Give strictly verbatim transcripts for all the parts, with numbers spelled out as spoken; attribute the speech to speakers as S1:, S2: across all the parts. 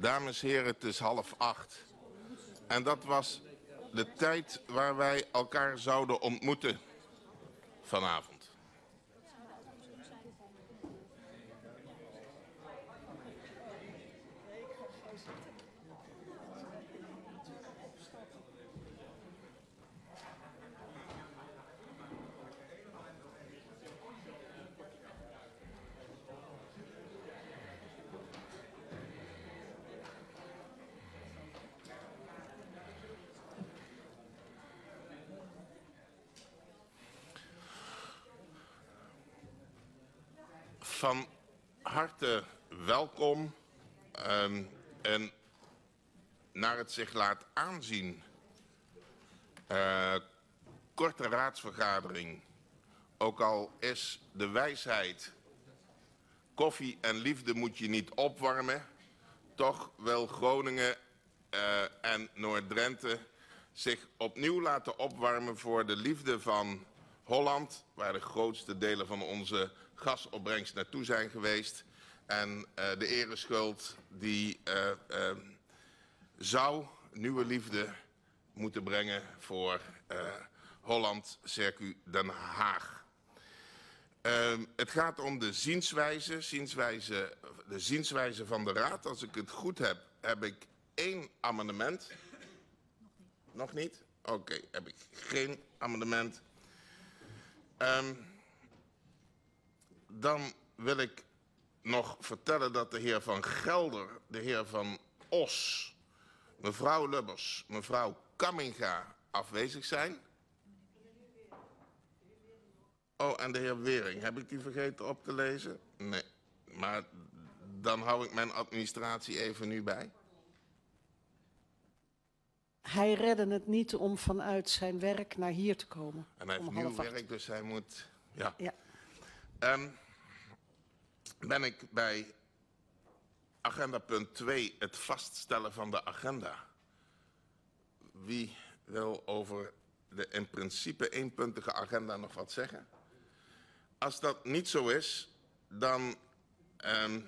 S1: Dames en heren, het is half acht. En dat was de tijd waar wij elkaar zouden ontmoeten vanavond. Van harte welkom um, en naar het zich laat aanzien uh, korte raadsvergadering, ook al is de wijsheid koffie en liefde moet je niet opwarmen, toch wil Groningen uh, en Noord-Drenthe zich opnieuw laten opwarmen voor de liefde van Holland, waar de grootste delen van onze gasopbrengst naartoe zijn geweest. En uh, de ereschuld die uh, uh, zou nieuwe liefde moeten brengen voor uh, Holland, Circuit Den Haag. Uh, het gaat om de zienswijze, zienswijze, de zienswijze van de Raad. Als ik het goed heb, heb ik één amendement. Nog niet? Oké, okay, heb ik geen amendement. Um, dan wil ik nog vertellen dat de heer Van Gelder, de heer Van Os, mevrouw Lubbers, mevrouw Kamminga afwezig zijn. Oh, en de heer Wering. Heb ik die vergeten op te lezen? Nee, maar dan hou ik mijn administratie even nu bij.
S2: Hij redde het niet om vanuit zijn werk naar hier te komen.
S1: En hij heeft nieuw werk, dus hij moet... Ja.
S2: ja.
S1: Um, ben ik bij agenda punt twee, het vaststellen van de agenda. Wie wil over de in principe eenpuntige agenda nog wat zeggen? Als dat niet zo is, dan um,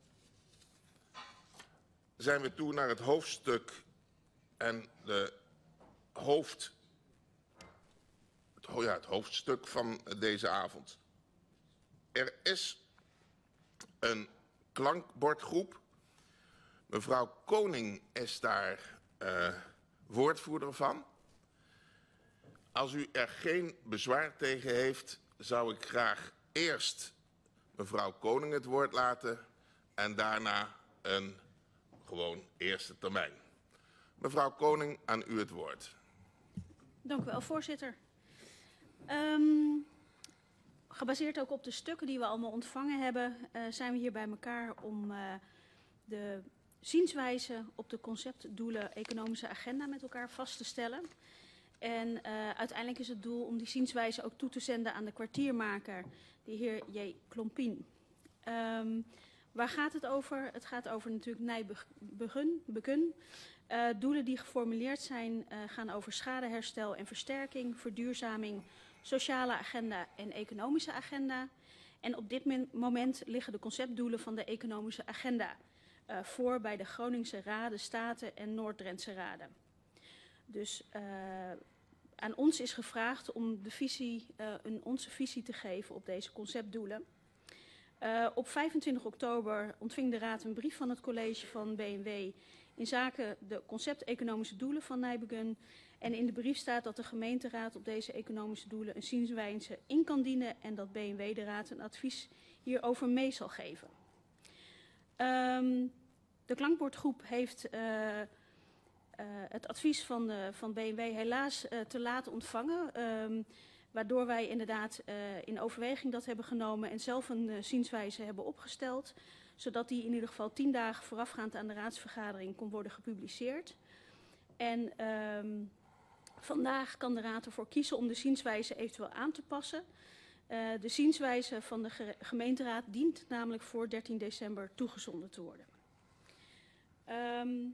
S1: zijn we toe naar het hoofdstuk en de hoofd, het, ja, het hoofdstuk van deze avond. Er is een klankbordgroep. Mevrouw Koning is daar uh, woordvoerder van. Als u er geen bezwaar tegen heeft, zou ik graag eerst mevrouw Koning het woord laten en daarna een gewoon eerste termijn. Mevrouw Koning, aan u het woord.
S3: Dank u wel, voorzitter. Um, gebaseerd ook op de stukken die we allemaal ontvangen hebben, uh, zijn we hier bij elkaar om uh, de zienswijze op de conceptdoelen economische agenda met elkaar vast te stellen. En uh, uiteindelijk is het doel om die zienswijze ook toe te zenden aan de kwartiermaker, de heer J. Klompien. Um, waar gaat het over? Het gaat over natuurlijk Nijbegun, Bekun. Uh, doelen die geformuleerd zijn uh, gaan over schadeherstel en versterking, verduurzaming, sociale agenda en economische agenda. En op dit moment liggen de conceptdoelen van de economische agenda uh, voor bij de Groningse Raden, Staten en Noord-Drentse Raden. Dus uh, aan ons is gevraagd om de visie, uh, een, onze visie te geven op deze conceptdoelen. Uh, op vijfentwintig oktober ontving de Raad een brief van het college van B N W in zaken de concept-economische doelen van Nijbegun. En in de brief staat dat de gemeenteraad op deze economische doelen een zienswijze in kan dienen en dat B N W de Raad een advies hierover mee zal geven. Um, de klankbordgroep heeft uh, uh, het advies van, uh, van B N W helaas uh, te laat ontvangen. Um, waardoor wij inderdaad uh, in overweging dat hebben genomen en zelf een uh, zienswijze hebben opgesteld. Zodat die in ieder geval tien dagen voorafgaand aan de raadsvergadering kon worden gepubliceerd. En um, vandaag kan de Raad ervoor kiezen om de zienswijze eventueel aan te passen. Uh, de zienswijze van de ge gemeenteraad dient namelijk voor dertien december toegezonden te worden. Um,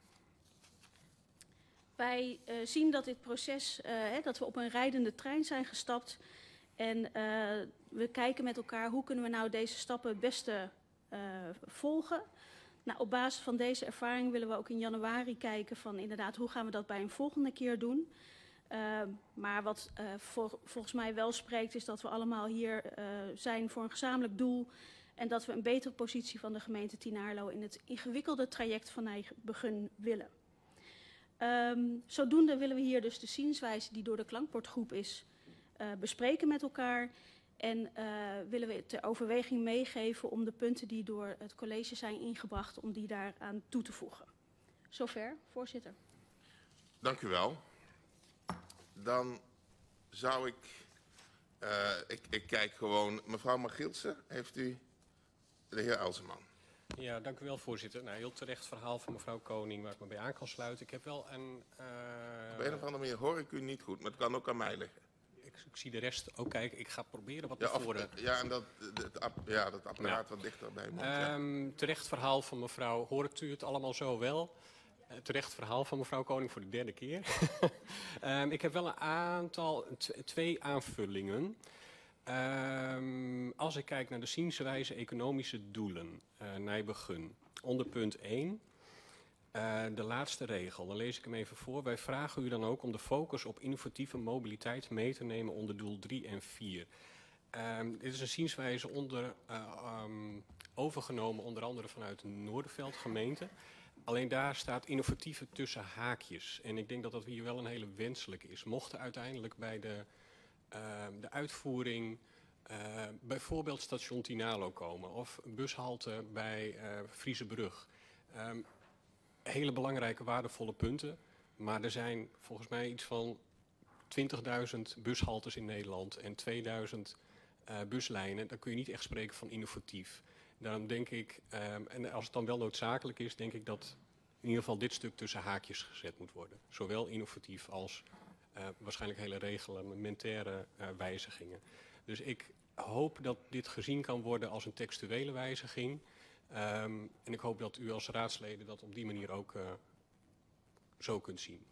S3: wij uh, zien dat dit proces, uh, hè, dat we op een rijdende trein zijn gestapt. En uh, we kijken met elkaar hoe kunnen we nou deze stappen het beste uh, volgen. Nou, op basis van deze ervaring willen we ook in januari kijken van inderdaad hoe gaan we dat bij een volgende keer doen. Uh, maar wat uh, vol, volgens mij wel spreekt is dat we allemaal hier uh, zijn voor een gezamenlijk doel. En dat we een betere positie van de gemeente Tynaarlo in het ingewikkelde traject van Nijbegun willen. Um, zodoende willen we hier dus de zienswijze die door de klankbordgroep is uh, bespreken met elkaar. En uh, willen we ter overweging meegeven om de punten die door het college zijn ingebracht, om die daaraan toe te voegen. Zover, voorzitter.
S1: Dank u wel. Dan zou ik, uh, ik, ik kijk gewoon, mevrouw Magielsen, heeft u de heer Elseman.
S4: Ja, dank u wel, voorzitter. Nou, heel terecht verhaal van mevrouw Koning waar ik me bij aan kan sluiten. Ik heb wel een... Uh...
S1: Op een of andere manier hoor ik u niet goed, maar het kan ook aan mij liggen.
S4: Ik, ik zie de rest ook kijken. Ik ga proberen wat
S1: ja,
S4: naar voren.
S1: Of, ja, en dat, het, ja, dat apparaat ja. wat dichterbij moet.
S4: Um, ja. Terecht verhaal van mevrouw, hoort u het allemaal zo wel? Uh, terecht verhaal van mevrouw Koning voor de derde keer. um, ik heb wel een aantal, twee aanvullingen. Um, als ik kijk naar de zienswijze economische doelen, uh, Nijbegun, onder punt één, uh, de laatste regel, dan lees ik hem even voor. Wij vragen u dan ook om de focus op innovatieve mobiliteit mee te nemen onder doel drie en vier. Um, dit is een zienswijze onder, uh, um, overgenomen onder andere vanuit de Noorderveld gemeente. Alleen daar staat innovatieve tussen haakjes. En ik denk dat dat hier wel een hele wenselijke is. Mocht er uiteindelijk bij de... Uh, de uitvoering, uh, bijvoorbeeld station Tynaarlo komen of bushalte bij uh, Friesebrug. Um, hele belangrijke, waardevolle punten. Maar er zijn volgens mij iets van twintigduizend bushaltes in Nederland en tweeduizend uh, buslijnen. Dan kun je niet echt spreken van innovatief. Daarom denk ik, um, en als het dan wel noodzakelijk is, denk ik dat in ieder geval dit stuk tussen haakjes gezet moet worden. Zowel innovatief als... Uh, waarschijnlijk hele reglementaire uh, wijzigingen. Dus ik hoop dat dit gezien kan worden als een textuele wijziging. Um, en ik hoop dat u als raadsleden dat op die manier ook uh, zo kunt zien.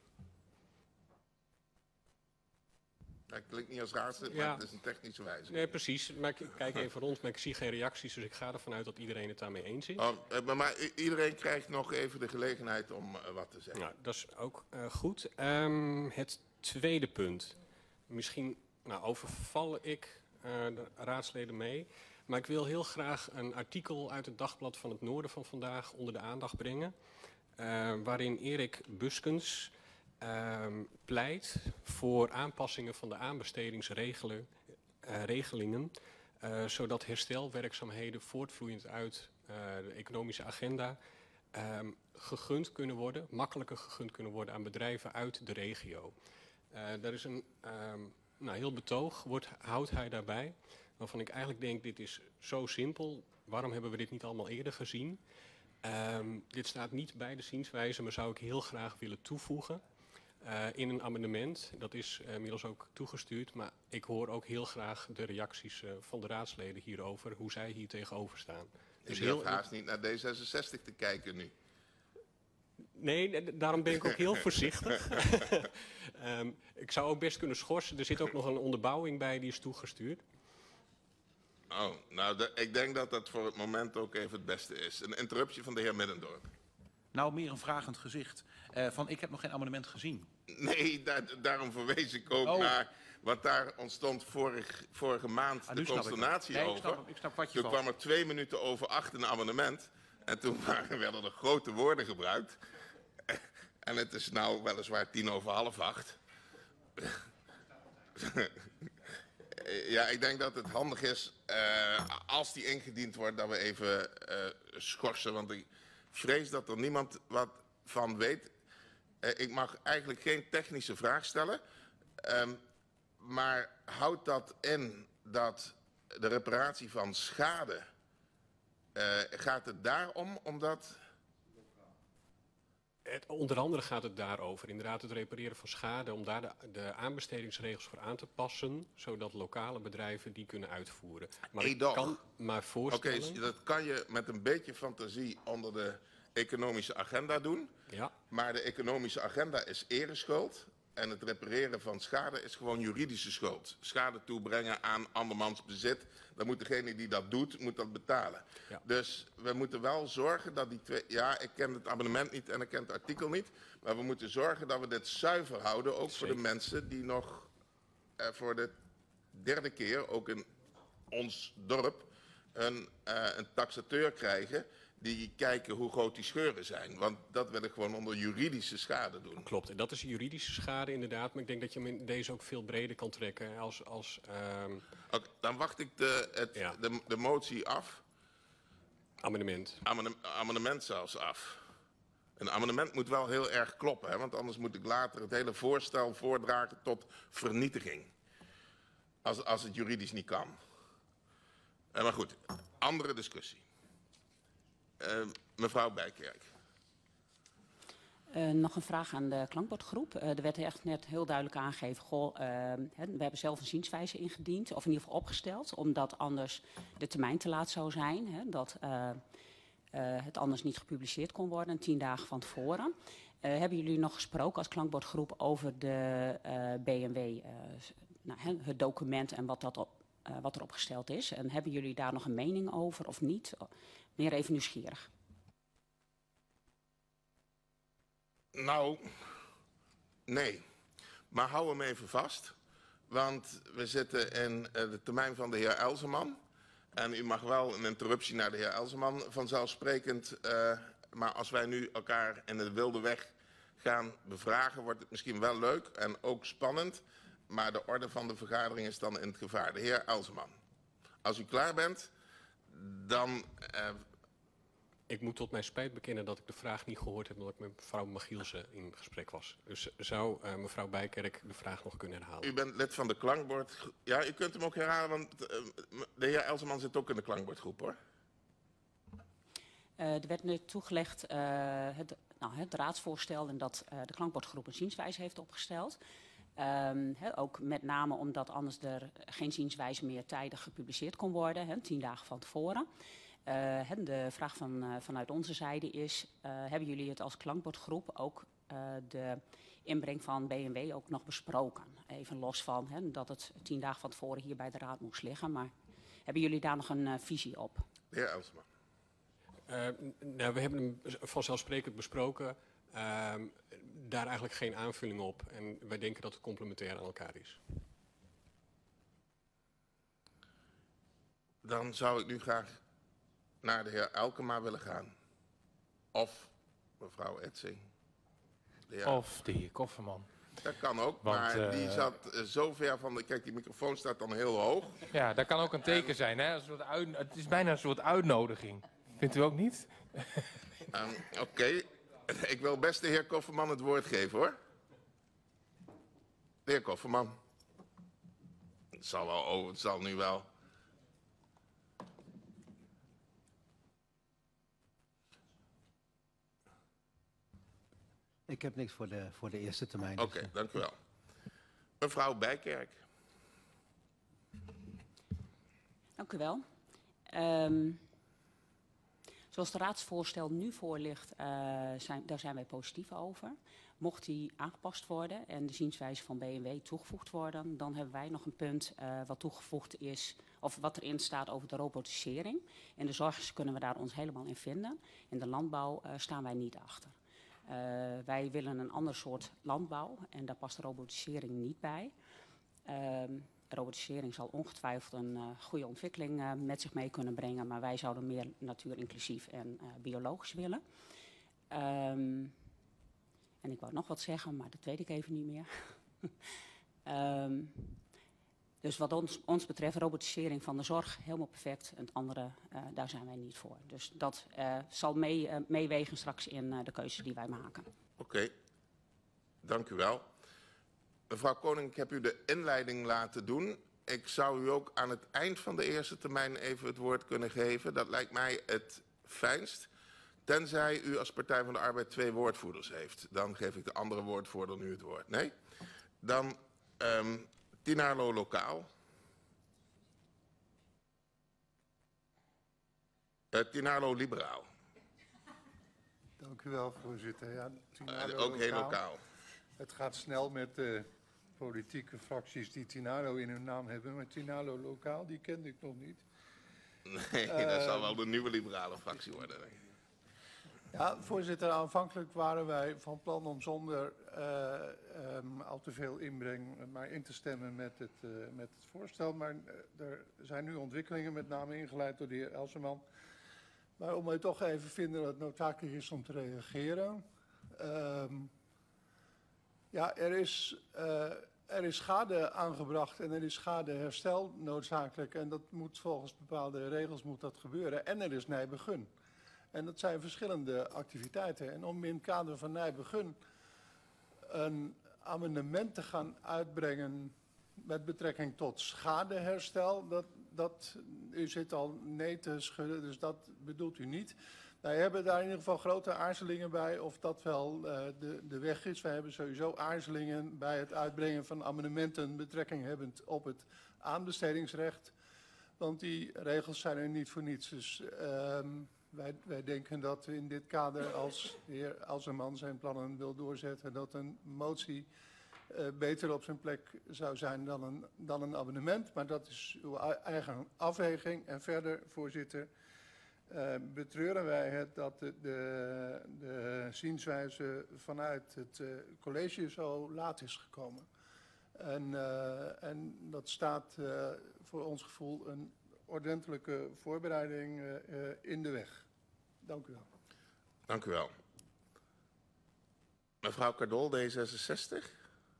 S1: Het klinkt niet als raadslid,
S4: ja.
S1: maar het is een technische wijziging.
S4: Nee, precies. Maar ik kijk even rond, maar ik zie geen reacties. Dus ik ga ervan uit dat iedereen het daarmee eens is.
S1: Oh, maar, maar iedereen krijgt nog even de gelegenheid om uh, wat te zeggen.
S4: Nou, dat is ook uh, goed. Um, het tweede punt. Misschien nou, overval ik uh, de raadsleden mee. Maar ik wil heel graag een artikel uit het Dagblad van het Noorden van vandaag onder de aandacht brengen. Uh, waarin Erik Buskens... Uh, pleit voor aanpassingen van de aanbestedingsregelingen, uh, uh, zodat herstelwerkzaamheden voortvloeiend uit uh, de economische agenda uh, gegund kunnen worden, makkelijker gegund kunnen worden aan bedrijven uit de regio. Uh, daar is een uh, nou, heel betoog, wordt, houdt hij daarbij, waarvan ik eigenlijk denk, dit is zo simpel, waarom hebben we dit niet allemaal eerder gezien? Uh, dit staat niet bij de zienswijze, maar zou ik heel graag willen toevoegen. Uh, in een amendement, dat is uh, inmiddels ook toegestuurd, maar ik hoor ook heel graag de reacties uh, van de raadsleden hierover, hoe zij hier tegenover staan.
S1: Dus je hoeft haast niet naar D zesenzestig te kijken nu.
S4: Nee, daarom ben ik ook heel voorzichtig. um, ik zou ook best kunnen schorsen, er zit ook nog een onderbouwing bij, die is toegestuurd.
S1: Oh, nou, de, ik denk dat dat voor het moment ook even het beste is. Een interruptie van de heer Middendorp.
S5: Nou, meer een vragend gezicht. Uh, van, ik heb nog geen amendement gezien.
S1: Nee, daar, daarom verwees ik ook
S5: oh.
S1: naar wat daar ontstond vorig, vorige maand ah, de consternatie
S5: nee,
S1: over.
S5: Ik snap, ik snap wat je
S1: toen
S5: valt.
S1: kwam er twee minuten over acht een amendement. En toen waren, werden er grote woorden gebruikt. En het is nou weliswaar tien over half acht. Ja, ik denk dat het handig is, uh, als die ingediend wordt, dat we even uh, schorsen. Want ik vrees dat er niemand wat van weet. Uh, ik mag eigenlijk geen technische vraag stellen. Um, maar houdt dat in dat de reparatie van schade, uh, gaat het daarom, omdat...
S4: Het, onder andere gaat het daarover, inderdaad het repareren van schade, om daar de, de aanbestedingsregels voor aan te passen, zodat lokale bedrijven die kunnen uitvoeren. Maar ik kan maar voorstellen...
S1: Oké, okay, dat kan je met een beetje fantasie onder de economische agenda doen.
S4: Ja.
S1: Maar de economische agenda is ereschuld. en het repareren van schade is gewoon juridische schuld. Schade toebrengen aan andermans bezit. Dan moet degene die dat doet, moet dat betalen.
S4: Ja.
S1: Dus we moeten wel zorgen dat die twee... Ja, ik ken het abonnement niet en ik ken het artikel niet. Maar we moeten zorgen dat we dit zuiver houden. Ook voor de mensen die nog eh, voor de derde keer, ook in ons dorp, een, uh, een taxateur krijgen die kijken hoe groot die scheuren zijn. Want dat wil ik gewoon onder juridische schade doen.
S4: Klopt, en dat is juridische schade inderdaad. Maar ik denk dat je hem in deze ook veel breder kan trekken. Als, als, um...
S1: Oké, dan wacht ik de, het,
S4: ja.
S1: de, de motie af.
S4: Amendement.
S1: Amendement, amendement zelfs af. Een amendement moet wel heel erg kloppen. Hè? Want anders moet ik later het hele voorstel voordragen tot vernietiging. Als, als het juridisch niet kan. Uh, maar goed, andere discussie. Uh, mevrouw Bijkerk.
S6: Uh, nog een vraag aan de klankbordgroep. Uh, er werd echt net heel duidelijk aangegeven, goh, uh, hè, we hebben zelf een zienswijze ingediend, of in ieder geval opgesteld, omdat anders de termijn te laat zou zijn, hè, dat uh, uh, het anders niet gepubliceerd kon worden, tien dagen van tevoren. Uh, hebben jullie nog gesproken als klankbordgroep over de uh, B M W, uh, nou, hè, het document en wat, dat op, uh, wat er opgesteld is? En hebben jullie daar nog een mening over of niet? Meer even nieuwsgierig.
S1: Nou, nee. Maar hou hem even vast. Want we zitten in uh, de termijn van de heer Elseman. En u mag wel een interruptie naar de heer Elseman vanzelfsprekend. Uh, maar als wij nu elkaar in de wilde weg gaan bevragen, wordt het misschien wel leuk en ook spannend. Maar de orde van de vergadering is dan in het gevaar. De heer Elseman. Als u klaar bent, dan... Uh,
S4: Ik moet tot mijn spijt bekennen dat ik de vraag niet gehoord heb, omdat ik met mevrouw Magielsen in gesprek was. Dus zou uh, mevrouw Bijkerk de vraag nog kunnen herhalen?
S1: U bent lid van de klankbord. Ja, u kunt hem ook herhalen, want uh, de heer Elseman zit ook in de klankbordgroep, hoor.
S6: Uh, er werd net toegelegd uh, het, nou, het raadsvoorstel en dat uh, de klankbordgroep een zienswijze heeft opgesteld. Um, he, ook met name omdat anders er geen zienswijze meer tijdig gepubliceerd kon worden, he, tien dagen van tevoren. Uh, de vraag van, uh, vanuit onze zijde is, uh, hebben jullie het als klankbordgroep ook uh, de inbreng van B M W ook nog besproken? Even los van he, dat het tien dagen van tevoren hier bij de raad moest liggen, maar hebben jullie daar nog een uh, visie op?
S1: De heer Elseman.
S4: Uh, nou, we hebben hem vanzelfsprekend besproken. Uh, daar eigenlijk geen aanvulling op. En wij denken dat het complementair aan elkaar is.
S1: Dan zou ik nu graag naar de heer Elkema willen gaan. Of mevrouw Etsing. De heer...
S7: Of de heer Kofferman.
S1: Dat kan ook,
S7: Want,
S1: maar
S7: uh,
S1: die zat uh, zo ver van de... Kijk, die microfoon staat dan heel hoog.
S7: Ja, dat kan ook een teken en... zijn. Hè? Een soort uit... Het is bijna een soort uitnodiging. Vindt u ook niet?
S1: um, Oké. Okay. Ik wil best de heer Kofferman het woord geven, hoor. De heer Kofferman. Het zal wel, oh, het zal nu wel.
S8: Ik heb niks voor de, voor de eerste termijn.
S1: Oké, okay, dus, uh... dank u wel. Mevrouw Bijkerk.
S6: Dank u wel. Um, zoals het raadsvoorstel nu voor ligt, uh, zijn, daar zijn wij positief over. Mocht die aangepast worden en de zienswijze van B M W toegevoegd worden, dan hebben wij nog een punt uh, wat toegevoegd is, of wat erin staat over de robotisering. In de zorg kunnen we daar ons helemaal in vinden. In de landbouw uh, staan wij niet achter. Uh, wij willen een ander soort landbouw en daar past de robotisering niet bij. Uh, robotisering zal ongetwijfeld een uh, goede ontwikkeling uh, met zich mee kunnen brengen, maar wij zouden meer natuurinclusief en uh, biologisch willen. Um, en ik wou nog wat zeggen, maar dat weet ik even niet meer. um, dus wat ons, ons betreft, robotisering van de zorg, helemaal perfect. En het andere, uh, daar zijn wij niet voor. Dus dat uh, zal mee, uh, meewegen straks in uh, de keuzes die wij maken.
S1: Oké, okay. Dank u wel. Mevrouw Koning, ik heb u de inleiding laten doen. Ik zou u ook aan het eind van de eerste termijn even het woord kunnen geven. Dat lijkt mij het fijnst. Tenzij u als Partij van de Arbeid twee woordvoerders heeft. Dan geef ik de andere woordvoerder nu het woord. Nee? Dan um, Tinarlo Lokaal. Uh, Tinarlo Liberaal.
S9: Dank u wel, voorzitter. Ja,
S1: uh, ook heel lokaal.
S9: Het gaat snel met de politieke fracties die Tinalo in hun naam hebben. Maar Tinalo lokaal, die kende ik nog niet.
S1: Nee,
S9: Uh,
S1: dat zal wel de nieuwe liberale fractie worden. Denk ik.
S9: Ja, voorzitter, aanvankelijk waren wij van plan om zonder uh, um, al te veel inbreng maar in te stemmen met het, uh, met het voorstel. Maar uh, er zijn nu ontwikkelingen, met name ingeleid door de heer Elseman, waarom wij toch even vinden dat het noodzakelijk is om te reageren. Um, ja, er is, uh, er is schade aangebracht en er is schadeherstel noodzakelijk. En dat moet volgens bepaalde regels moet dat gebeuren. En er is nijbegun. En dat zijn verschillende activiteiten. En om in het kader van nijbegun een amendement te gaan uitbrengen met betrekking tot schadeherstel, dat, dat, u zit al nee te schudden, dus dat bedoelt u niet. Wij hebben daar in ieder geval grote aarzelingen bij of dat wel uh, de, de weg is. Wij hebben sowieso aarzelingen bij het uitbrengen van amendementen betrekking hebbend op het aanbestedingsrecht. Want die regels zijn er niet voor niets. Dus uh, wij, wij denken dat in dit kader, als de heer Elseman zijn plannen wil doorzetten, dat een motie uh, beter op zijn plek zou zijn dan een, dan een abonnement. Maar dat is uw eigen afweging. En verder, voorzitter, uh, betreuren wij het dat de, de, de zienswijze vanuit het uh, college zo laat is gekomen. En, uh, en dat staat uh, voor ons gevoel een ordentelijke voorbereiding uh, uh, in de weg. Dank u wel.
S1: Dank u wel. Mevrouw Cardol, D zesenzestig.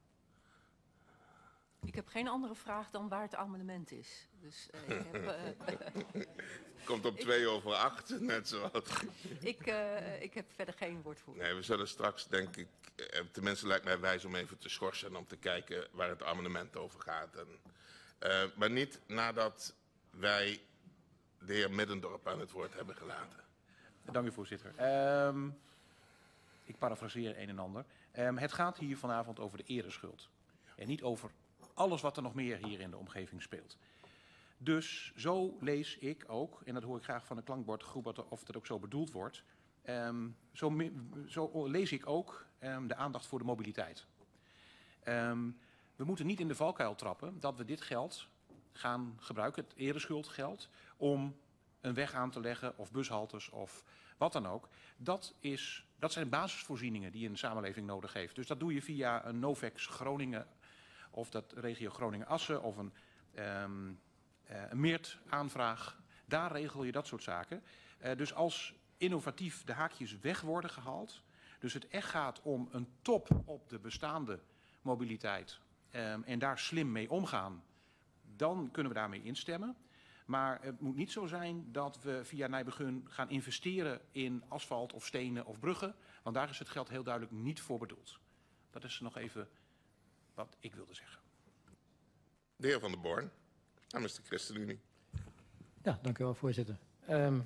S10: Ik heb geen andere vraag dan waar het amendement is. Dus uh, ik heb... Uh,
S1: Komt op twee over acht, net zoals.
S10: ik, uh, ik heb verder geen woordvoering.
S1: Nee, we zullen straks, denk ik, tenminste lijkt mij wijs om even te schorsen en om te kijken waar het amendement over gaat. En, uh, maar niet nadat wij de heer Middendorp aan het woord hebben gelaten.
S5: Dank u, voorzitter. Um, ik parafraseer een en ander. Um, het gaat hier vanavond over de ereschuld. En niet over alles wat er nog meer hier in de omgeving speelt. Dus zo lees ik ook, en dat hoor ik graag van de klankbordgroep of dat ook zo bedoeld wordt. Um, zo, zo lees ik ook um, de aandacht voor de mobiliteit. Um, we moeten niet in de valkuil trappen dat we dit geld gaan gebruiken, het ereschuldgeld, om een weg aan te leggen of bushaltes of wat dan ook. Dat, is, dat zijn basisvoorzieningen die een samenleving nodig heeft. Dus dat doe je via een Novex Groningen of dat regio Groningen-Assen of een, um, uh, een Meert-aanvraag. Daar regel je dat soort zaken. Uh, dus als innovatief de haakjes weg worden gehaald, dus het echt gaat om een top op de bestaande mobiliteit um, en daar slim mee omgaan, dan kunnen we daarmee instemmen. Maar het moet niet zo zijn dat we via Nijbegun gaan investeren in asfalt of stenen of bruggen. Want daar is het geld heel duidelijk niet voor bedoeld. Dat is nog even wat ik wilde zeggen.
S1: De heer Van der Born, namens de ChristenUnie.
S8: Ja, dank u wel, voorzitter. Um,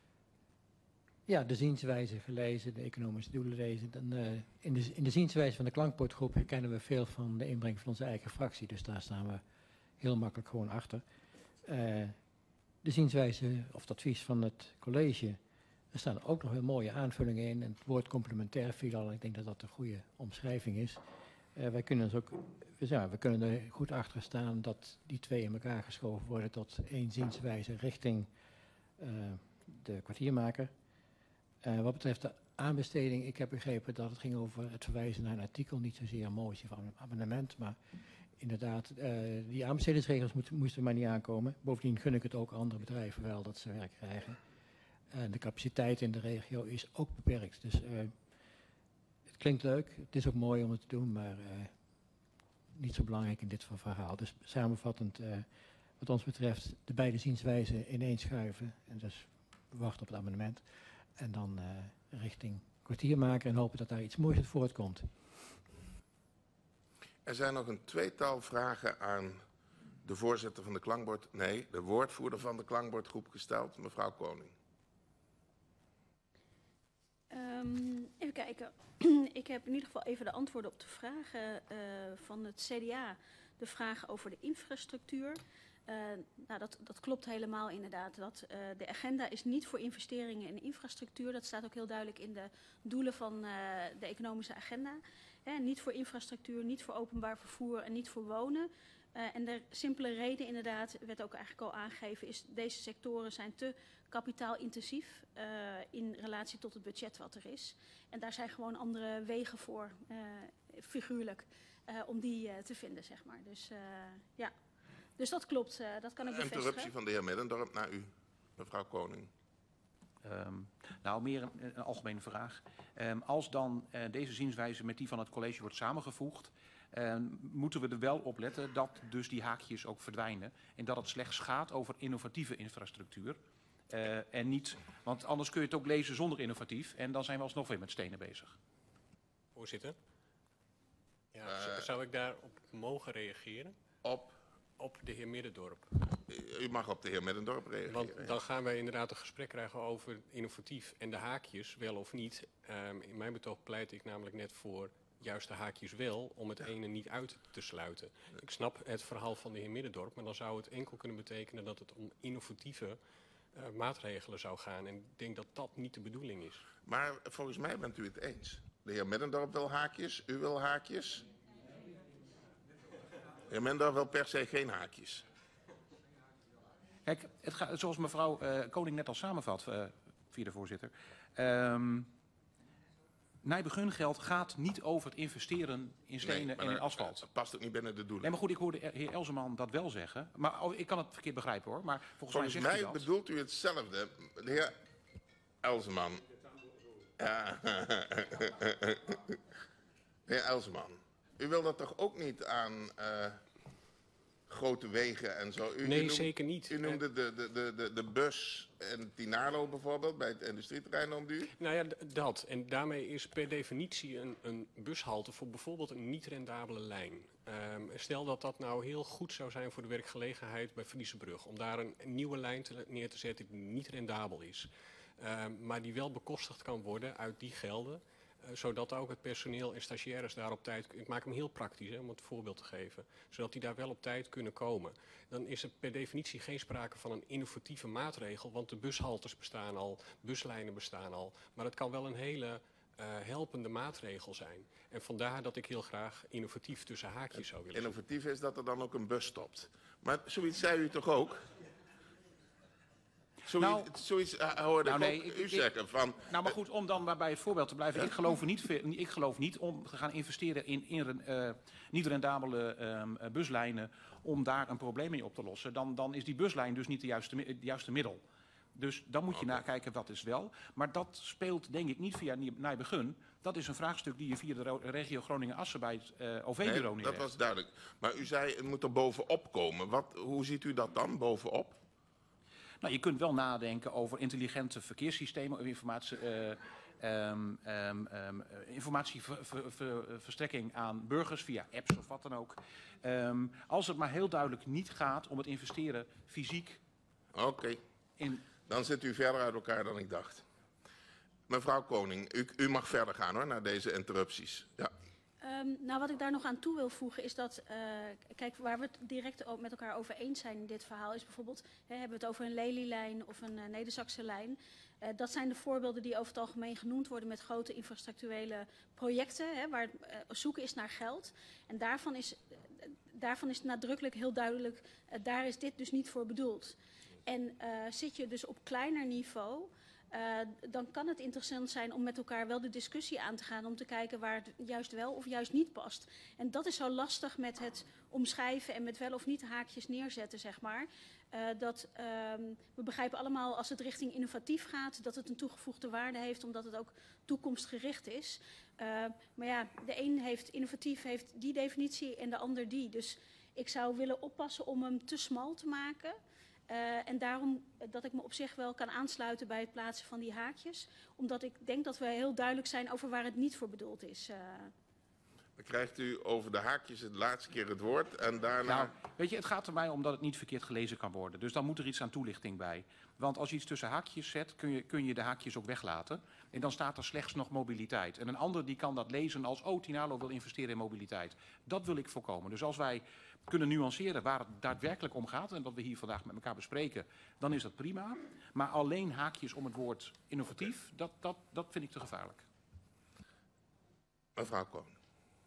S8: ja, de zienswijze gelezen, de economische doelen lezen. Dan, uh, in, de, in de zienswijze van de klankbordgroep herkennen we veel van de inbreng van onze eigen fractie. Dus daar staan we heel makkelijk gewoon achter. Uh, de zienswijze of het advies van het college, er staan ook nog heel mooie aanvullingen in. En het woord complementair viel al, ik denk dat dat een goede omschrijving is. Uh, wij kunnen dus ook, ja, we kunnen er goed achter staan dat die twee in elkaar geschoven worden tot één zienswijze richting uh, de kwartiermaker. Uh, wat betreft de aanbesteding, ik heb begrepen dat het ging over het verwijzen naar een artikel, niet zozeer een motie van een amendement, maar inderdaad, uh, die aanbestedingsregels moet, moesten maar niet aankomen. Bovendien gun ik het ook andere bedrijven wel dat ze werk krijgen. Uh, de capaciteit in de regio is ook beperkt. Dus uh, het klinkt leuk, het is ook mooi om het te doen, maar uh, niet zo belangrijk in dit verhaal. Dus samenvattend, uh, wat ons betreft, de beide zienswijzen ineen schuiven. En dus wachten op het amendement. En dan uh, richting kwartier maken en hopen dat daar iets moois uit voortkomt.
S1: Er zijn nog een tweetal vragen aan de voorzitter van de klankbord, nee, de woordvoerder van de klankbordgroep gesteld, mevrouw Koning.
S3: Um, even kijken. Ik heb in ieder geval even de antwoorden op de vragen uh, van het C D A. De vraag over de infrastructuur. Uh, nou, dat, dat klopt helemaal inderdaad. Dat, uh, de agenda is niet voor investeringen in infrastructuur. Dat staat ook heel duidelijk in de doelen van uh, de economische agenda. Hè, niet voor infrastructuur, niet voor openbaar vervoer en niet voor wonen. Uh, en de simpele reden inderdaad, werd ook eigenlijk al aangegeven, is deze sectoren zijn te kapitaalintensief uh, in relatie tot het budget wat er is. En daar zijn gewoon andere wegen voor, uh, figuurlijk, uh, om die uh, te vinden, zeg maar. Dus uh, ja, dus dat klopt, uh, dat kan ik bevestigen.
S1: Interruptie van de heer Middendorp naar u, mevrouw Koning.
S5: Um, nou, meer een, een algemene vraag. Um, als dan uh, deze zienswijze met die van het college wordt samengevoegd, Uh, moeten we er wel op letten dat dus die haakjes ook verdwijnen. En dat het slechts gaat over innovatieve infrastructuur. Uh, en niet, want anders kun je het ook lezen zonder innovatief. En dan zijn we alsnog weer met stenen bezig.
S4: Voorzitter? Ja,
S1: Uh,
S4: zou ik daarop mogen reageren?
S1: Op?
S4: Op de heer Middendorp.
S1: U mag op de heer Middendorp reageren.
S4: Want dan gaan wij inderdaad een gesprek krijgen over innovatief en de haakjes, wel of niet. Um, in mijn betoog pleit ik namelijk net voor juist de haakjes wel, om het ja. ene niet uit te sluiten. Ja. Ik snap het verhaal van de heer Middendorp, maar dan zou het enkel kunnen betekenen dat het om innovatieve uh, maatregelen zou gaan. En ik denk dat dat niet de bedoeling is.
S1: Maar volgens mij bent u het eens. De heer Middendorp wil haakjes, u wil haakjes. De heer Middendorp wil per se geen haakjes.
S5: Kijk, het gaat, zoals mevrouw uh, Koning net al samenvat, uh, vierde voorzitter. Um, Nijbegun-geld gaat niet over het investeren in stenen nee, en in asfalt.
S1: Dat past ook niet binnen de doelen.
S5: Nee, maar goed, ik hoorde de heer Elseman dat wel zeggen. Maar oh, ik kan het verkeerd begrijpen hoor. Maar volgens,
S1: volgens
S5: mij, zegt
S1: mij
S5: hij dat.
S1: bedoelt u hetzelfde. De heer Elseman. Ja. De heer Elseman. U wil dat toch ook niet aan uh, grote wegen en zo? U,
S4: nee,
S1: u noemde,
S4: zeker niet.
S1: U noemde de, de, de, de, de bus en Tinalo bijvoorbeeld, bij het industrieterrein noemde u?
S4: Nou ja, dat. En daarmee is per definitie een, een bushalte voor bijvoorbeeld een niet rendabele lijn. Um, stel dat dat nou heel goed zou zijn voor de werkgelegenheid bij Friesebrug, om daar een, een nieuwe lijn te, neer te zetten die niet rendabel is. Um, maar die wel bekostigd kan worden uit die gelden. Uh, zodat ook het personeel en stagiaires daar op tijd... Ik maak hem heel praktisch, hè, om het voorbeeld te geven. Zodat die daar wel op tijd kunnen komen. Dan is er per definitie geen sprake van een innovatieve maatregel. Want de bushaltes bestaan al, buslijnen bestaan al. Maar het kan wel een hele uh, helpende maatregel zijn. En vandaar dat ik heel graag innovatief tussen haakjes zou willen.
S1: Innovatief is dat er dan ook een bus stopt. Maar zoiets zei u toch ook? Zoiets,
S5: nou,
S1: zoiets uh, hoorde
S5: nou,
S1: ik
S5: nee,
S1: ook
S5: ik,
S1: u zeggen. Van,
S5: nou, maar goed, om dan maar bij het voorbeeld te blijven. Ja? Ik, geloof niet, ik geloof niet om te gaan investeren in, in uh, niet rendabele uh, buslijnen om daar een probleem mee op te lossen. Dan, dan is die buslijn dus niet de juiste, de juiste middel. Dus dan moet je okay. nakijken wat is wel. Maar dat speelt denk ik niet via Nijbegun. Dat is een vraagstuk die je via de regio Groningen-Assen bij het uh, O V-bureau
S1: nee,
S5: neerlegt.
S1: Dat was duidelijk. Maar u zei het moet er bovenop komen. Wat, hoe ziet u dat dan, bovenop?
S5: Nou, je kunt wel nadenken over intelligente verkeerssystemen, informatie, uh, um, um, um, informatieverstrekking aan burgers via apps of wat dan ook. Um, als het maar heel duidelijk niet gaat om het investeren fysiek.
S1: Oké, okay.
S5: in...
S1: dan zit u verder uit elkaar dan ik dacht. Mevrouw Koning, u, u mag verder gaan hoor, naar deze interrupties. Ja.
S3: Um, nou, wat ik daar nog aan toe wil voegen is dat, uh, kijk, waar we het direct ook met elkaar over eens zijn in dit verhaal is bijvoorbeeld, hè, hebben we het over een Lelylijn of een uh, Neder-Saxe lijn. Uh, dat zijn de voorbeelden die over het algemeen genoemd worden met grote infrastructurele projecten, hè, waar uh, zoeken is naar geld. En daarvan is, uh, daarvan is nadrukkelijk heel duidelijk, uh, daar is dit dus niet voor bedoeld. En uh, zit je dus op kleiner niveau... Uh, dan kan het interessant zijn om met elkaar wel de discussie aan te gaan om te kijken waar het juist wel of juist niet past. En dat is zo lastig met het omschrijven en met wel of niet haakjes neerzetten, zeg maar. Uh, dat, uh, we begrijpen allemaal als het richting innovatief gaat dat het een toegevoegde waarde heeft omdat het ook toekomstgericht is. Uh, maar ja, de een heeft innovatief heeft die definitie en de ander die. Dus ik zou willen oppassen om hem te smal te maken. Uh, en daarom dat ik me op zich wel kan aansluiten bij het plaatsen van die haakjes. Omdat ik denk dat we heel duidelijk zijn over waar het niet voor bedoeld is. Uh.
S1: Dan krijgt u over de haakjes het laatste keer het woord en daarna...
S5: Nou, weet je, het gaat er mij om dat het niet verkeerd gelezen kan worden. Dus dan moet er iets aan toelichting bij. Want als je iets tussen haakjes zet, kun je, kun je de haakjes ook weglaten. En dan staat er slechts nog mobiliteit. En een ander die kan dat lezen als, oh, Tinalo wil investeren in mobiliteit. Dat wil ik voorkomen. Dus als wij kunnen nuanceren waar het daadwerkelijk om gaat en dat we hier vandaag met elkaar bespreken, dan is dat prima. Maar alleen haakjes om het woord innovatief, dat, dat, dat vind ik te gevaarlijk.
S1: Mevrouw Koning.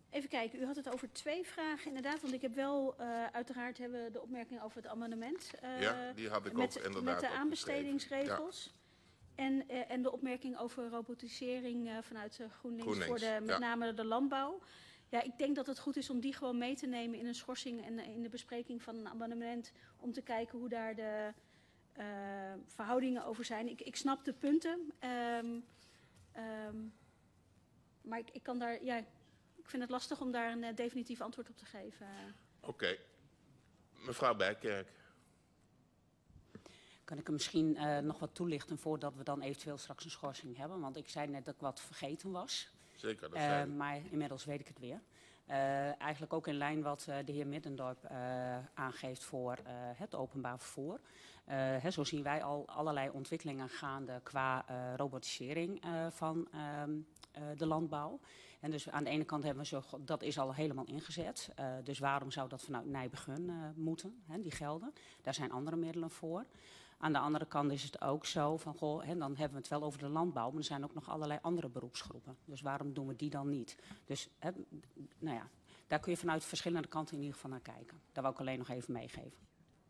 S3: Even kijken, u had het over twee vragen inderdaad. Want ik heb wel, uh, uiteraard hebben we de opmerking over het amendement. Uh,
S1: Ja, die had ik
S3: met,
S1: ook inderdaad
S3: Met de
S1: opgeschreven.
S3: aanbestedingsregels. Ja. En, uh, en de opmerking over robotisering uh, vanuit uh, GroenLinks, GroenLinks voor de, met ja. name de landbouw. Ja, ik denk dat het goed is om die gewoon mee te nemen in een schorsing en in de bespreking van een amendement. Om te kijken hoe daar de uh, verhoudingen over zijn. Ik, ik snap de punten. Um, um, maar ik, ik kan daar, ja, ik vind het lastig om daar een uh, definitief antwoord op te geven.
S1: Oké. Okay. Mevrouw Bijkerk.
S6: Kan ik er misschien uh, nog wat toelichten voordat we dan eventueel straks een schorsing hebben? Want ik zei net dat ik wat vergeten was.
S1: Zeker, dat
S6: uh,
S1: zijn.
S6: Maar inmiddels weet ik het weer. Uh, eigenlijk ook in lijn wat uh, de heer Middendorp uh, aangeeft voor uh, het openbaar vervoer. Uh, hè, zo zien wij al allerlei ontwikkelingen gaande qua uh, robotisering uh, van uh, uh, de landbouw. En dus aan de ene kant hebben we zo, dat is al helemaal ingezet. Uh, dus waarom zou dat vanuit Nijbegun uh, moeten, hè, die gelden? Daar zijn andere middelen voor. Aan de andere kant is het ook zo van, goh, hè, dan hebben we het wel over de landbouw, maar er zijn ook nog allerlei andere beroepsgroepen. Dus waarom doen we die dan niet? Dus, hè, nou ja, daar kun je vanuit verschillende kanten in ieder geval naar kijken. Dat wil ik alleen nog even meegeven.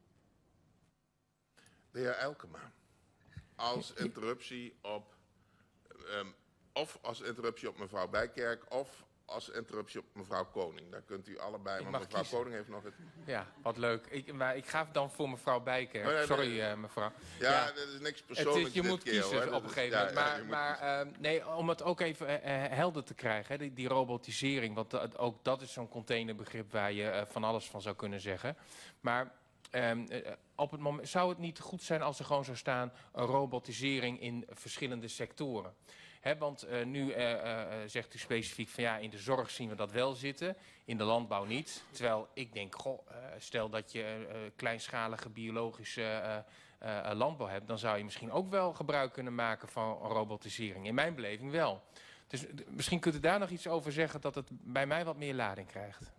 S1: De heer Elkema, als interruptie op, um, of als interruptie op mevrouw Bijkerk, of als interruptie op mevrouw Koning. Daar kunt u allebei, want mevrouw kiezen. Koning heeft nog het...
S7: Ja, wat leuk. Ik, maar ik ga dan voor mevrouw Bijkerk.
S1: Oh, ja,
S7: Sorry, uh, mevrouw.
S1: Ja, ja, dat is niks persoonlijks.
S7: Het is, je moet
S1: keer,
S7: kiezen
S1: hoor.
S7: op een gegeven moment. Ja, ja, maar maar uh, nee, om het ook even uh, helder te krijgen, hè, die, die robotisering. Want uh, ook dat is zo'n containerbegrip waar je uh, van alles van zou kunnen zeggen. Maar um, uh, op het moment, zou het niet goed zijn als er gewoon zou staan uh, robotisering in verschillende sectoren? He, want uh, nu uh, uh, zegt u specifiek van ja, in de zorg zien we dat wel zitten, in de landbouw niet. Terwijl ik denk, goh, uh, stel dat je uh, kleinschalige biologische uh, uh, landbouw hebt, dan zou je misschien ook wel gebruik kunnen maken van robotisering. In mijn beleving wel. Dus uh, misschien kunt u daar nog iets over zeggen dat het bij mij wat meer lading krijgt.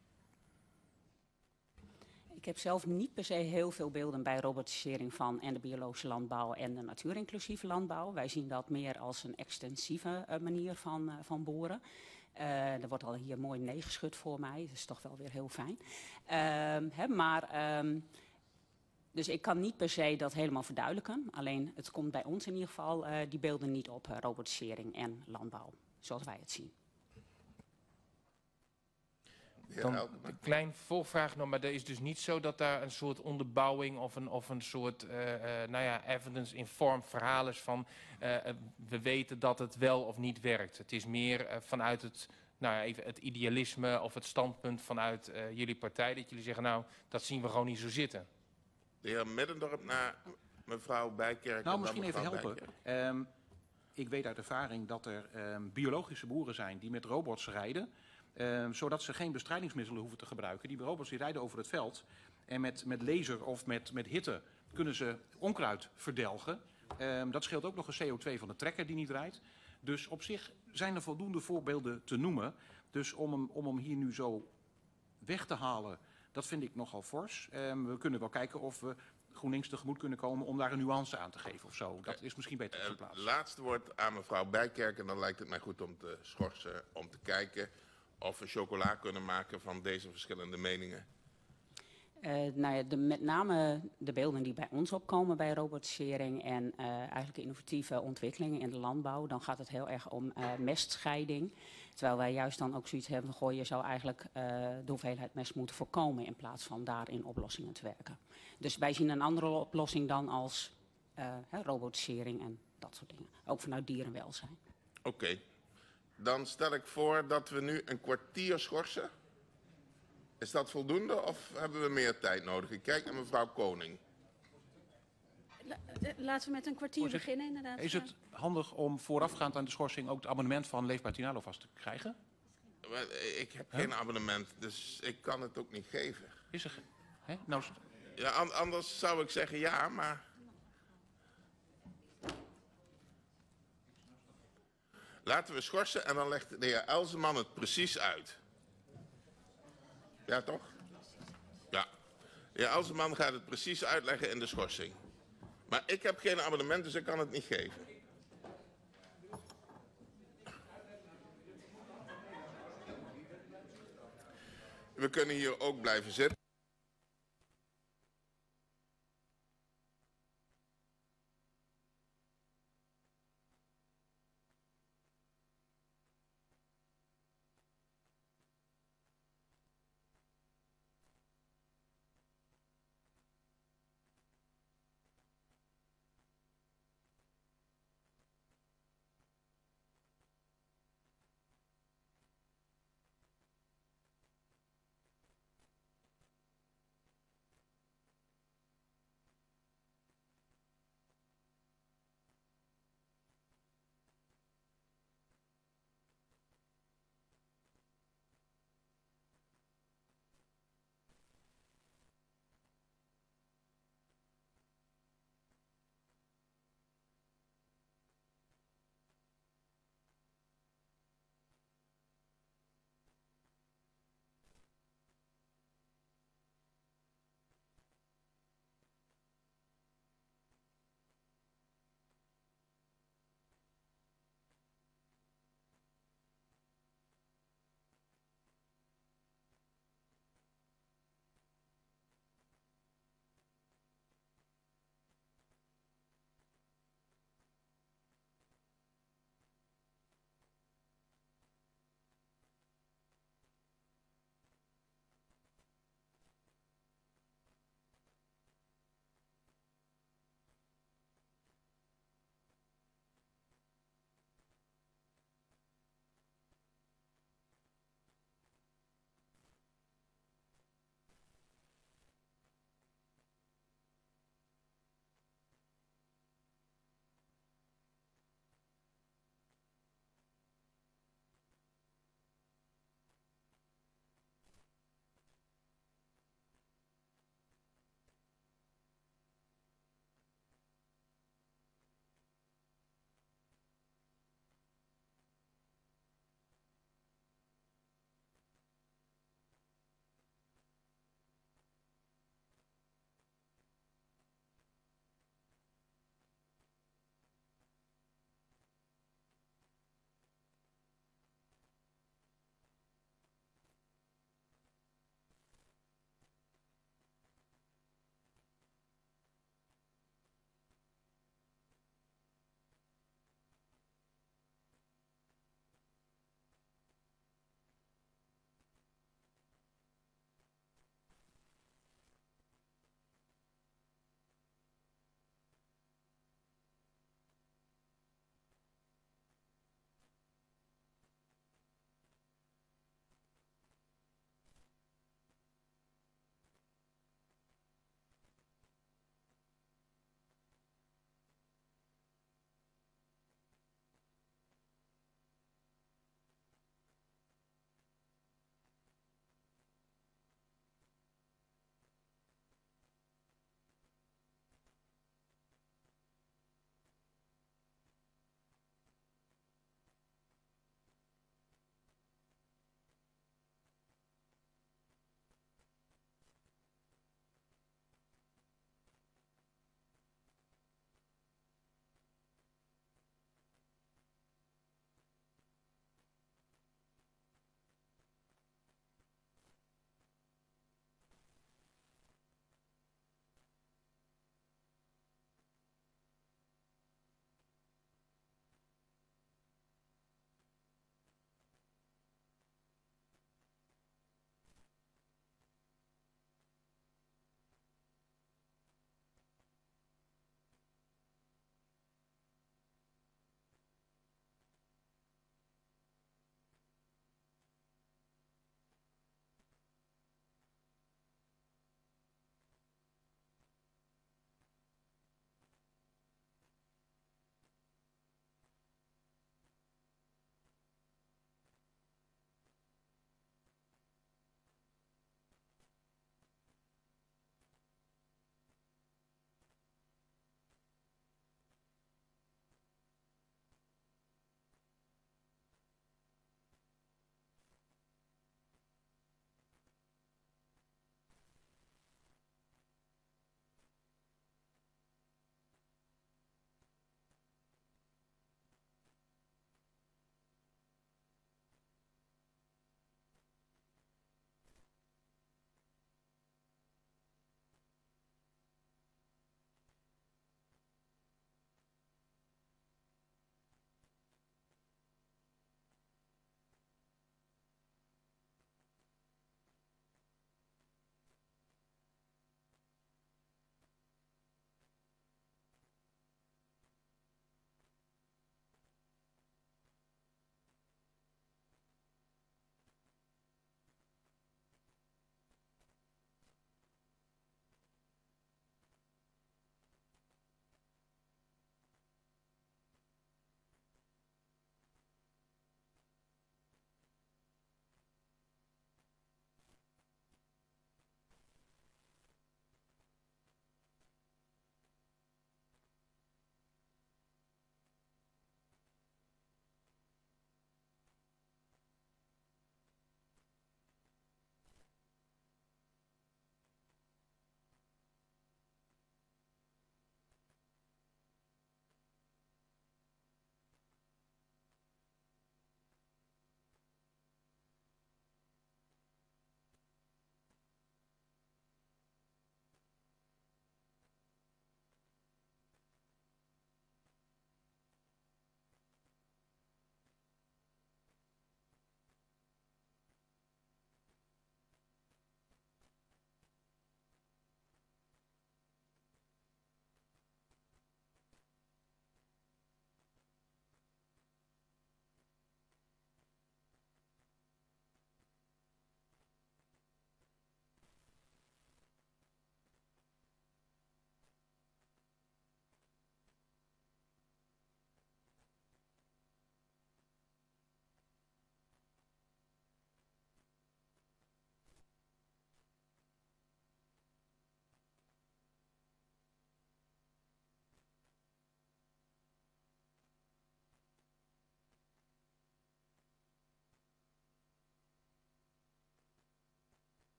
S6: Ik heb zelf niet per se heel veel beelden bij robotisering van en de biologische landbouw en de natuurinclusieve landbouw. Wij zien dat meer als een extensieve uh, manier van, uh, van boeren. Uh, er wordt al hier mooi nee geschud voor mij, dat is toch wel weer heel fijn. Uh, hè, maar, um, dus ik kan niet per se dat helemaal verduidelijken. Alleen het komt bij ons in ieder geval uh, die beelden niet op uh, robotisering en landbouw, zoals wij het zien.
S7: Dan een klein volvraag nog, maar er is dus niet zo dat daar een soort onderbouwing of een, of een soort uh, uh, nou ja, evidence-informed verhaal is van uh, uh, we weten dat het wel of niet werkt. Het is meer uh, vanuit het, nou ja, even het idealisme of het standpunt vanuit uh, jullie partij dat jullie zeggen nou dat zien we gewoon niet zo zitten.
S1: De heer Middendorp naar mevrouw Bijkerk.
S5: Nou, misschien even helpen. Um, ik weet uit ervaring dat er um, biologische boeren zijn die met robots rijden. Uh, zodat ze geen bestrijdingsmiddelen hoeven te gebruiken. Die robots die rijden over het veld en met, met laser of met, met hitte kunnen ze onkruid verdelgen. Uh, dat scheelt ook nog een C O twee van de trekker die niet rijdt. Dus op zich zijn er voldoende voorbeelden te noemen. Dus om hem, om hem hier nu zo weg te halen, dat vind ik nogal fors. Uh, we kunnen wel kijken of we GroenLinks tegemoet kunnen komen om daar een nuance aan te geven of zo. Okay. Dat is misschien beter geplaatst.
S1: Het uh, laatste woord aan mevrouw Bijkerk en dan lijkt het mij goed om te schorsen, om te kijken of we chocola kunnen maken van deze verschillende meningen.
S6: Uh, nou ja, de, met name de beelden die bij ons opkomen bij robotisering en uh, eigenlijk innovatieve ontwikkelingen in de landbouw, dan gaat het heel erg om uh, mestscheiding. Terwijl wij juist dan ook zoiets hebben van, goh, je zou eigenlijk uh, de hoeveelheid mest moeten voorkomen in plaats van daarin oplossingen te werken. Dus wij zien een andere oplossing dan als uh, hè, robotisering en dat soort dingen. Ook vanuit dierenwelzijn.
S1: Oké. Okay. Dan stel ik voor dat we nu een kwartier schorsen. Is dat voldoende of hebben we meer tijd nodig? Ik kijk naar mevrouw Koning.
S3: Laten we met een kwartier Voorzitter, beginnen inderdaad.
S5: Is het handig om voorafgaand aan de schorsing ook het abonnement van Leefbaar Tinalo vast te krijgen?
S1: Ik heb huh? geen abonnement, dus ik kan het ook niet geven.
S5: Is er? Hè? Nou,
S1: ja, an anders zou ik zeggen ja, maar... Laten we schorsen en dan legt de heer Elseman het precies uit. Ja, toch? Ja. De heer Elseman gaat het precies uitleggen in de schorsing. Maar ik heb geen abonnement, dus ik kan het niet geven. We kunnen hier ook blijven zitten.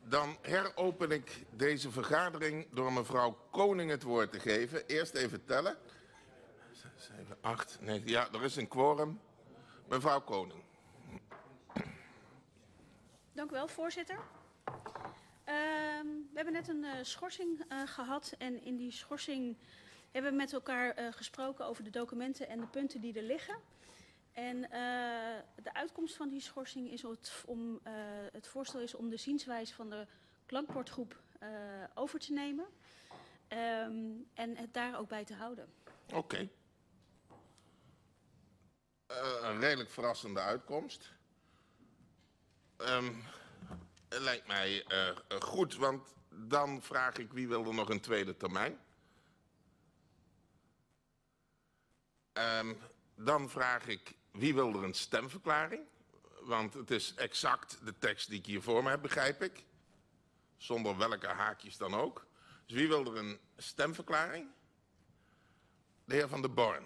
S1: dan heropen ik deze vergadering door mevrouw Koning het woord te geven. Eerst even tellen. zeven, acht, negen, ja, er is een quorum. Mevrouw Koning.
S3: Dank u wel, voorzitter. Ehm, we hebben net een uh, schorsing uh, gehad en in die schorsing hebben we met elkaar uh, gesproken over de documenten en de punten die er liggen. En uh, de uitkomst van die schorsing is het, om, uh, het voorstel is om de zienswijze van de klankbordgroep uh, over te nemen um, en het daar ook bij te houden.
S1: Oké. Okay. Uh, een redelijk verrassende uitkomst. Um, het lijkt mij uh, goed, want dan vraag ik wie wil er nog een tweede termijn. Um, dan vraag ik wie wil er een stemverklaring. Want het is exact de tekst die ik hier voor me heb, begrijp ik. Zonder welke haakjes dan ook. Dus wie wil er een stemverklaring? De heer Van der Born.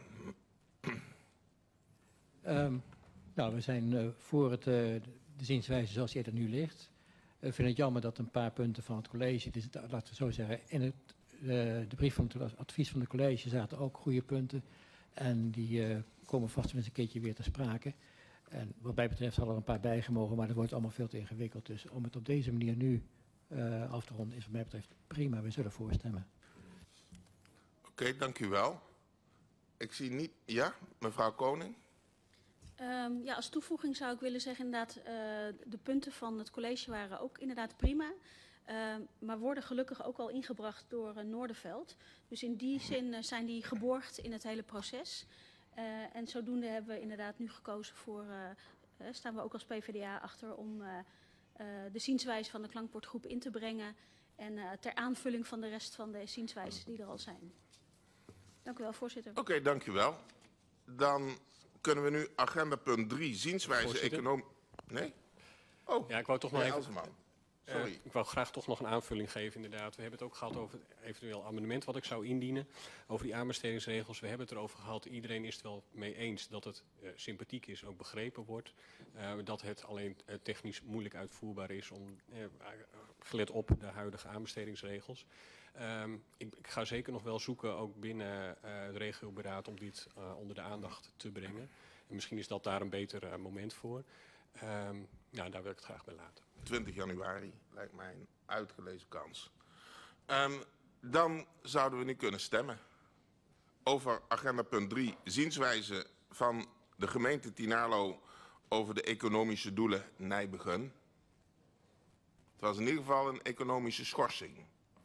S8: Um, nou, we zijn uh, voor het, uh, de zienswijze zoals die er nu ligt. Ik uh, vind het jammer dat een paar punten van het college, dus het, laten we zo zeggen, in het, uh, de brief van het advies van het college zaten ook goede punten. En die uh, komen vast wel eens een keertje weer te sprake. En wat mij betreft zal er een paar bijgemogen, maar dat wordt allemaal veel te ingewikkeld. Dus om het op deze manier nu uh, af te ronden is wat mij betreft prima. We zullen voorstemmen.
S1: Oké, okay, dank u wel. Ik zie niet... Ja, mevrouw Koning?
S3: Um, ja, als toevoeging zou ik willen zeggen inderdaad, uh, de punten van het college waren ook inderdaad prima. Uh, maar worden gelukkig ook al ingebracht door uh, Noorderveld. Dus in die zin uh, zijn die geborgd in het hele proces. Uh, en zodoende hebben we inderdaad nu gekozen voor, uh, uh, staan we ook als P V D A achter om uh, uh, de zienswijze van de klankbordgroep in te brengen. En uh, ter aanvulling van de rest van de zienswijzen die er al zijn. Dank u wel, voorzitter.
S1: Oké, okay, dank u wel. Dan kunnen we nu agenda punt drie, zienswijze economie... Nee? Oh,
S4: ja, ik wou toch nog even...
S1: Sorry.
S4: Uh, ik wou graag toch nog een aanvulling geven, inderdaad. We hebben het ook gehad over het eventueel amendement wat ik zou indienen. Over die aanbestedingsregels. We hebben het erover gehad. Iedereen is het wel mee eens dat het uh, sympathiek is, ook begrepen wordt. Uh, dat het alleen uh, technisch moeilijk uitvoerbaar is, om, uh, gelet op de huidige aanbestedingsregels. Um, ik, ik ga zeker nog wel zoeken, ook binnen uh, het regioberaad, om dit uh, onder de aandacht te brengen. En misschien is dat daar een beter uh, moment voor. Um, nou, daar wil ik het graag bij laten.
S1: twintig januari lijkt mij een uitgelezen kans. Um, dan zouden we nu kunnen stemmen over agenda punt drie, zienswijze van de gemeente Tynaarlo over de economische doelen Nijbegen. Het was in ieder geval een economische schorsing.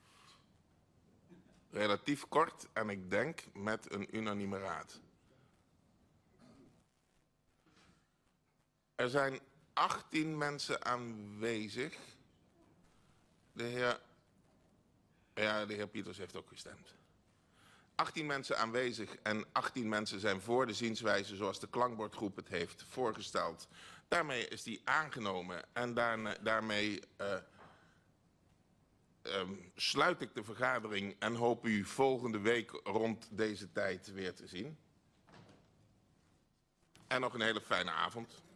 S1: Relatief kort en ik denk met een unanieme raad. Er zijn achttien mensen aanwezig. De heer, ja, de heer Pieters heeft ook gestemd. achttien mensen aanwezig en achttien mensen zijn voor de zienswijze zoals de klankbordgroep het heeft voorgesteld. Daarmee is die aangenomen en daarna, daarmee uh, um, sluit ik de vergadering en hoop u volgende week rond deze tijd weer te zien. En nog een hele fijne avond.